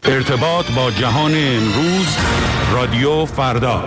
ارتباط با جهان امروز، رادیو فردا.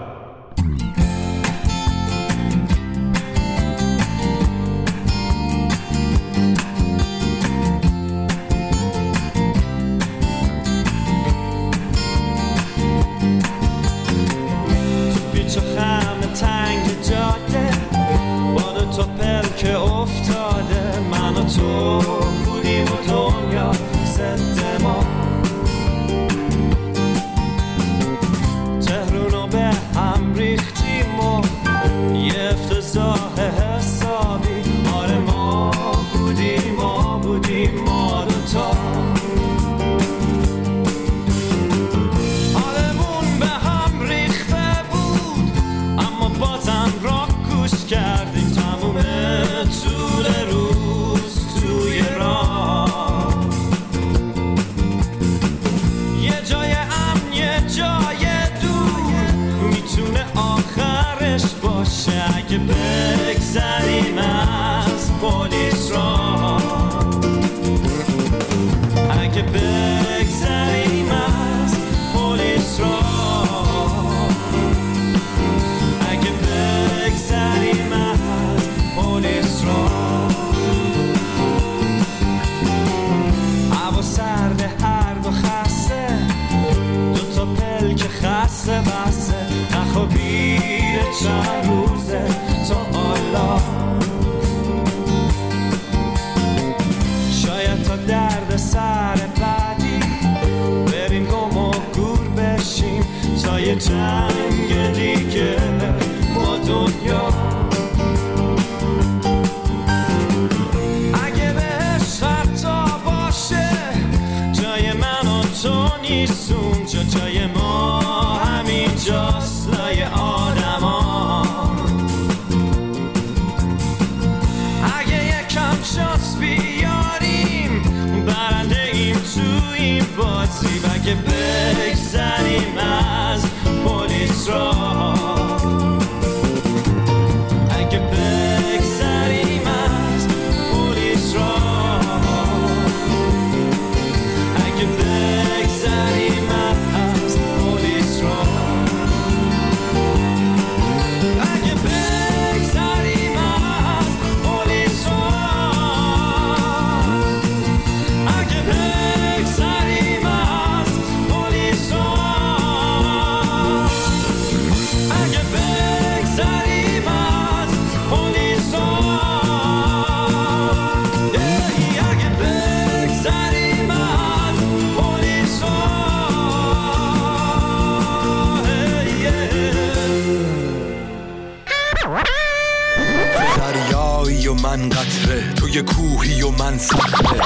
دریایی و من قطره، توی کوهی و من صخره.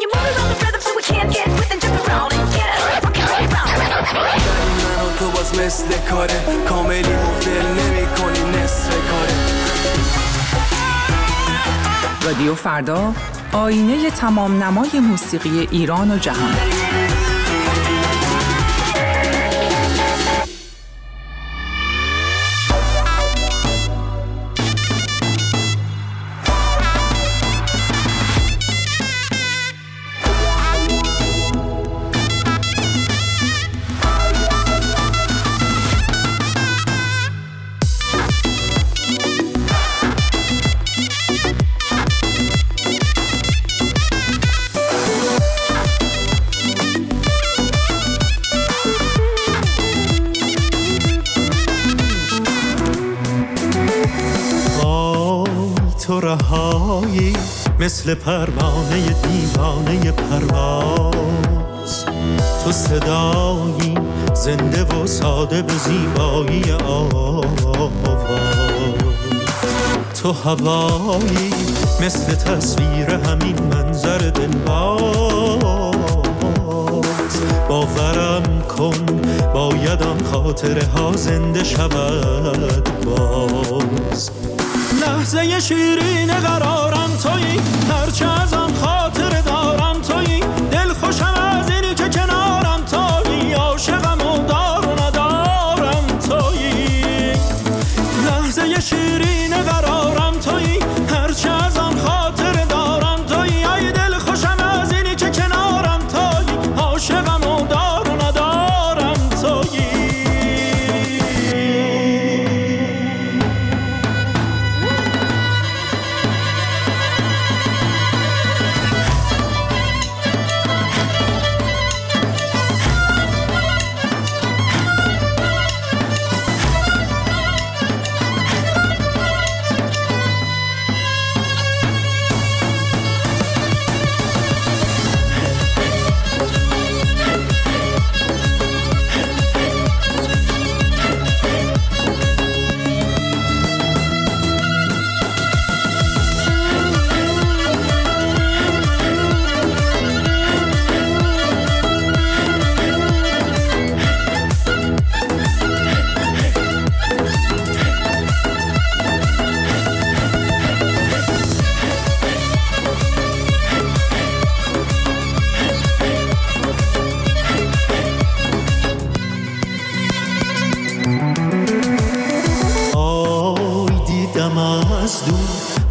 من و تو باز مثل کاره، کاملی مفل نمی کنی نصف کاره. رادیو فردا، آینه تمام نمای موسیقی ایران و جهان. تو رهایی مثل پروانه دیوانه پرواز، تو صدایی زنده و ساده به زیبایی آواز، تو هوایی مثل تصویر همین منظر دلباز. باورم کن بایدم خاطره ها زنده شود باز. لحظه شیرین قرارم تویی، هرچه ازم خاطره دارم تویی، دل خوشم از اینی که کنارم تویی، عاشقم و دار و ندارم تویی. لحظه شیرین قرارم تویی، هرچه ازم خاطره دارم تویی، ای دل خوشم از اینی که کنارم تویی، عاشقم و دارم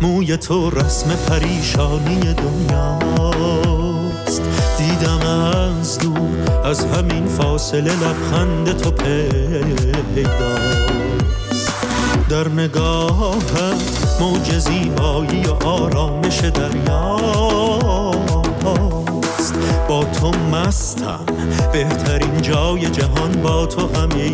موی تو رسم پریشانی دنیاست. دیدم از دور از همین فاصله لبخند تو پیداست. در نگاهت موج زیبایی و آرامش دریاست. با تو مستم، بهترین جای جهان با تو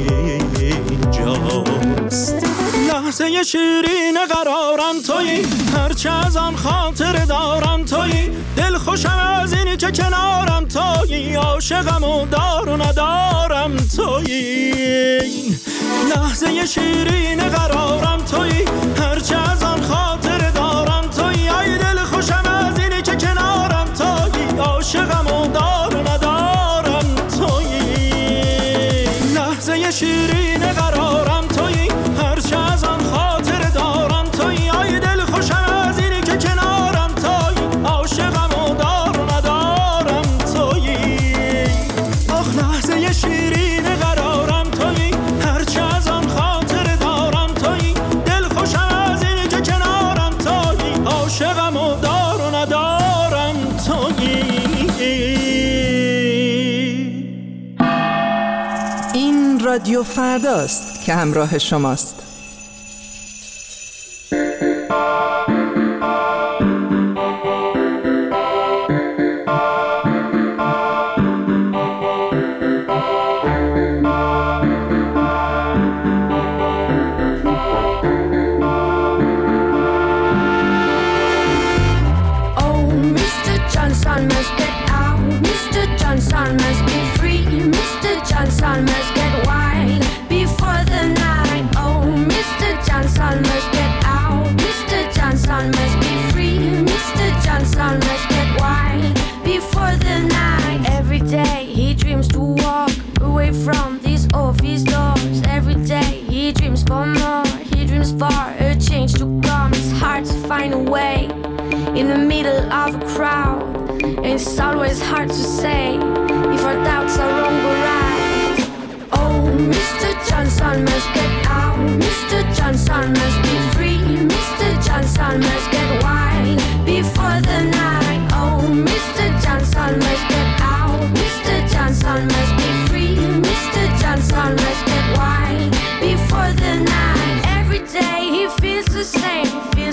همینجاست. لحظه شیرین قرارم تویی، هرچه از آن خاطر دارم تویی. دل خوشم از اینی که کنارم تویی، عاشقم و دار و ندارم تویی. لحظه شیرین قرارم تویی، هرچه از آن خاطر دارم تویی. ای دل خوشم از اینی که کنارم تویی، عاشقم و دار و ندارم تویی. لحظه شیرین قرارم تویی، هرچه از آن خاطر دارم تویی. ای دل خوشم از اینی که کنارم تویی، عاشقم و دار و ندارم تویی. آخ لحظه شیرین قرارم تویی، هرچه از آن خاطر دارم تویی. دل خوشم از اینی که کنارم تویی، عاشقم و دار و ندارم تویی. این رادیو فرداست که همراه شماست. In the middle of a crowd, and it's always hard to say if our doubts are wrong or right. Oh, Mr. Johnson must get out, Mr. Johnson must be free, Mr. Johnson must get wide before the night. Oh, Mr. Johnson must get out, Mr. Johnson must be free, Mr. Johnson must get wide before the night. Every day he feels the same,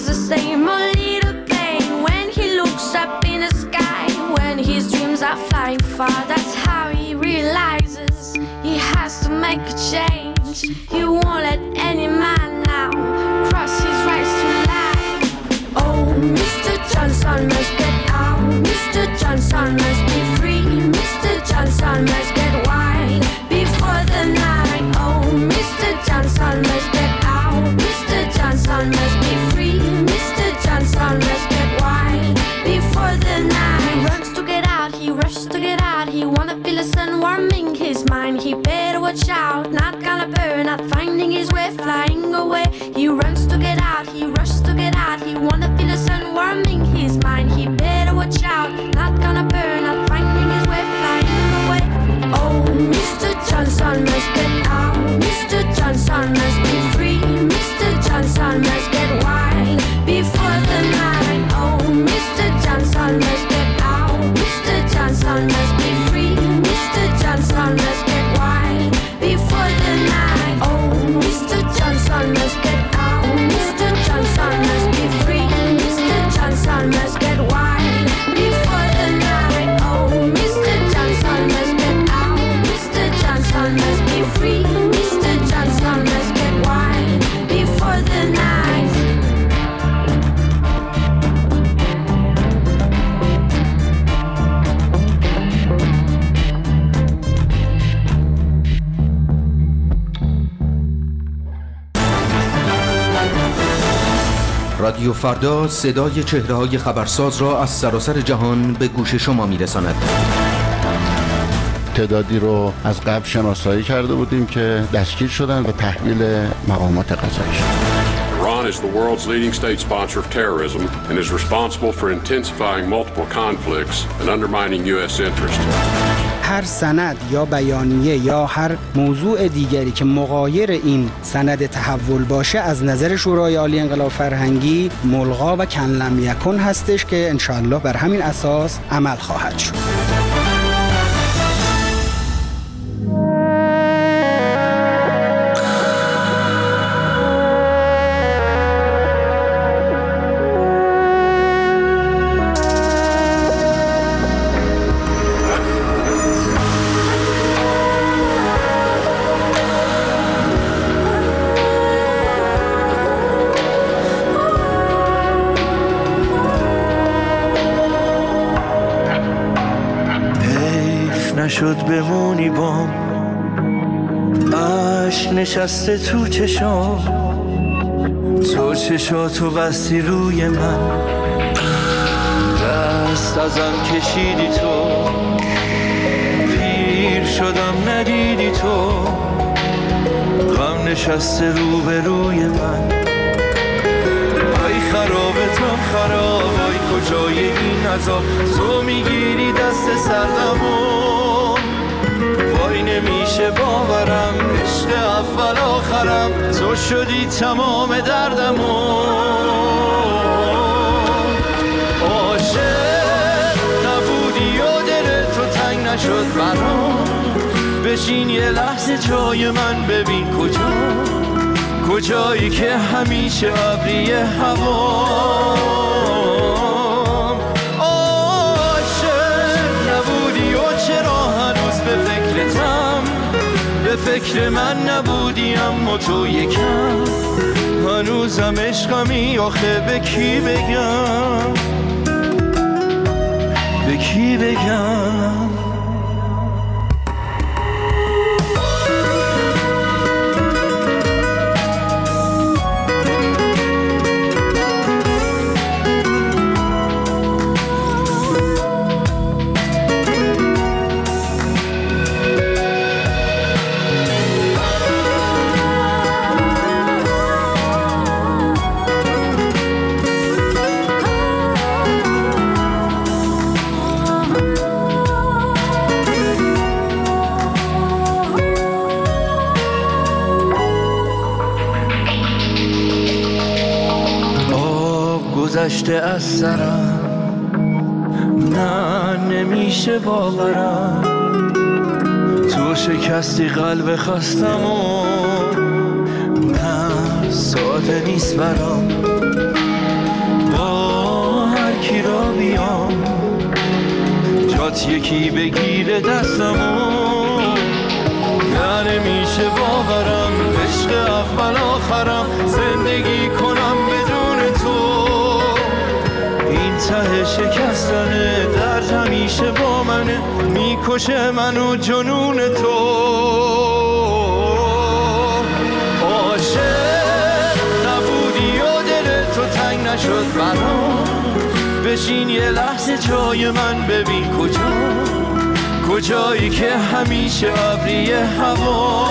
a little when he looks up in the sky, when his dreams are flying far. That's how he realizes he has to make a change. He won't let any man now cross his rights to life. Oh, Mr. Johnson must get out, Mr. Johnson must be free, Mr. Johnson must get wide before the night. Oh, Mr. Johnson must get out, Mr. Johnson must be free, Mr. Johnson must get wide before the night. He runs to get out, he rushes to get out. He wanna feel the sun warming his mind. He better watch out, not gonna burn, not finding his way, flying away. He runs to get out, he rushes to get out. He wanna feel the sun warming his mind. He better watch out, not gonna burn, not finding his way, flying away. Oh, Mr. Johnson must get out, Mr. Johnson must be free, Mr. Johnson must get wide before the night. Oh, Mr. Johnson must get out, Mr. Johnson must be free, Mr. Johnson must get wide before the night. Oh, Mr. Johnson must get out, Mr. Johnson must be free, Mr. Johnson must get wide before the night. Oh, Mr. Johnson must get out, Mr. Johnson must be free, Mr. Johnson must get wide before the night. رادیو فردا صدای چهره‌های خبرساز را از سراسر جهان به گوش شما می‌رساند. تعدادی رو از قبل شناسایی کرده بودیم که دستگیر شدن و تحویل مقامات قضایی شدن. Iran is the world's leading state sponsor of terrorism and is responsible for intensifying multiple conflicts and undermining U.S. interests. هر سند یا بیانیه یا هر موضوع دیگری که مغایر این سند تحول باشه از نظر شورای عالی انقلاب فرهنگی ملغا و کن لم یکن هستش که انشاءالله بر همین اساس عمل خواهد شد. نشد بمونی بام عشق نشسته تو چشام، تو چشاتو بستی روی من، دست ازم کشیدی تو، پیر شدم ندیدی تو، غم نشسته رو به روی من. ای خرابتم خراب، ای کجای این عذاب، تو میگیری دست سردمو، وای نمیشه باورم، عشق اول آخرم، تو شدی تمام دردمو. عاشق نبودی و دل تو تنگ نشد برام، بشین یه لحظه جای من ببین کجایی که همیشه ابری هوا. به فکر من نبودی اما تو یکم، هنوزم عشقمی آخه به کی بگم، به کی بگم. گذشته از سرم، نه نمیشه باورم، تو شکستی قلب خستم و نه ساده نیست برام، با هر کی را بیام جات یکی بگیره دستمو، نه نمیشه باورم، عشق اول آخرم، زندگی کنم بدون تو، ته شکستنه درد همیشه با منه، میکشه منو جنون تو. عاشق نبودی و دل تو تنگ نشد برام، بشین یه لحظه جای من ببین کجایی که همیشه ابری هوا.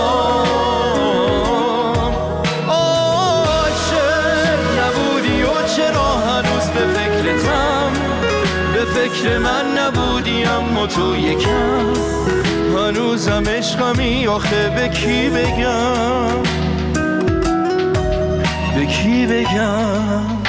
به فکر من نبودی اما تو یکم، هنوزم عشقمی آخه به کی بگم، به کی بگم.